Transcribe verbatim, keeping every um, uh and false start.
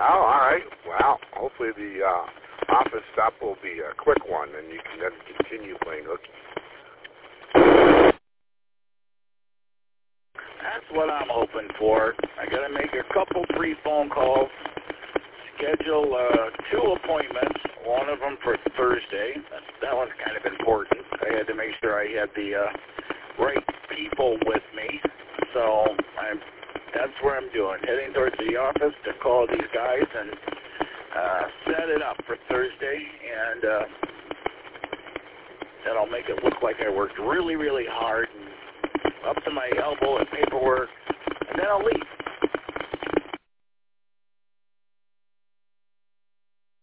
Oh, all right. Well, hopefully the uh, office stop will be a quick one, and you can then continue playing hooky. That's what I'm hoping for. I got to make a couple, three phone calls, schedule uh, two appointments, one of them for Thursday. That, that one's kind of important. I had to make sure I had the uh, right people with me. So I'm, that's where I'm doing, heading towards the office to call these guys and uh, set it up for Thursday. And uh, that'll make it look like I worked really, really hard and up to my elbow in paperwork, and then I'll leave.